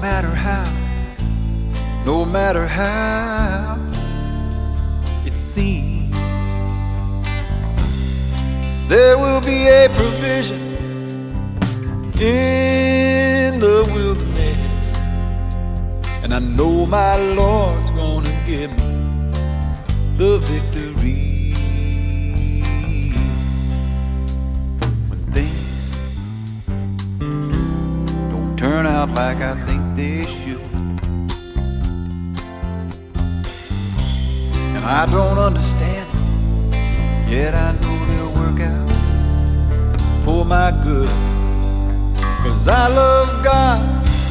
no matter how it seems, there will be a provision in the wilderness, and I know my Lord's gonna give me the victory. When things don't turn out like I think they should, and I don't understand it, yet I know they'll work out for my good, 'cause I love God,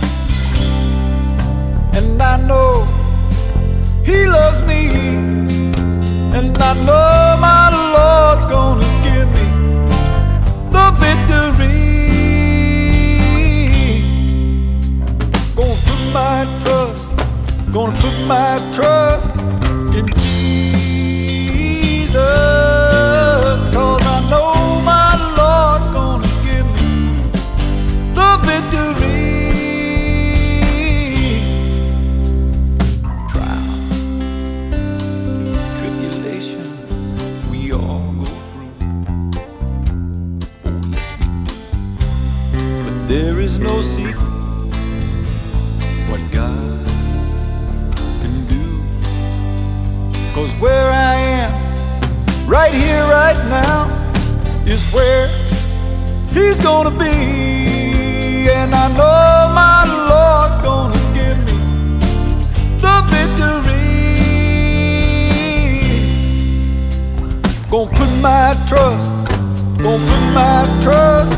and I know He loves me, and I know my Lord's gonna give me the victory. Gonna put my trust in Jesus, 'cause I know my Lord's gonna give me the victory. Trials, tribulations, we all go through. Oh yes we do. But there is no secret what God can do, 'cause where I am right here, right now, is where He's gonna be, and I know my Lord's gonna give me the victory. Gonna put my trust